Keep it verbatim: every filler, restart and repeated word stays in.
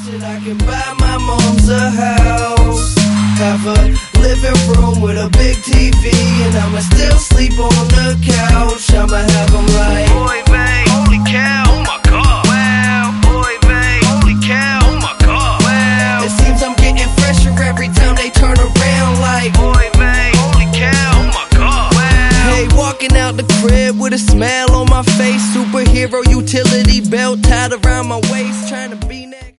Said I can buy my mom's a house, have a living room with a big T V, and I'ma still sleep on the couch. I'ma have them like, boy, babe, holy cow, oh my god, wow, boy, babe, holy cow, oh my god, wow. It seems I'm getting fresher every time they turn around like, boy, babe, holy cow, oh my god, wow. Hey, walking out the crib with a smile on my face, superhero utility belt tied around my waist, trying to be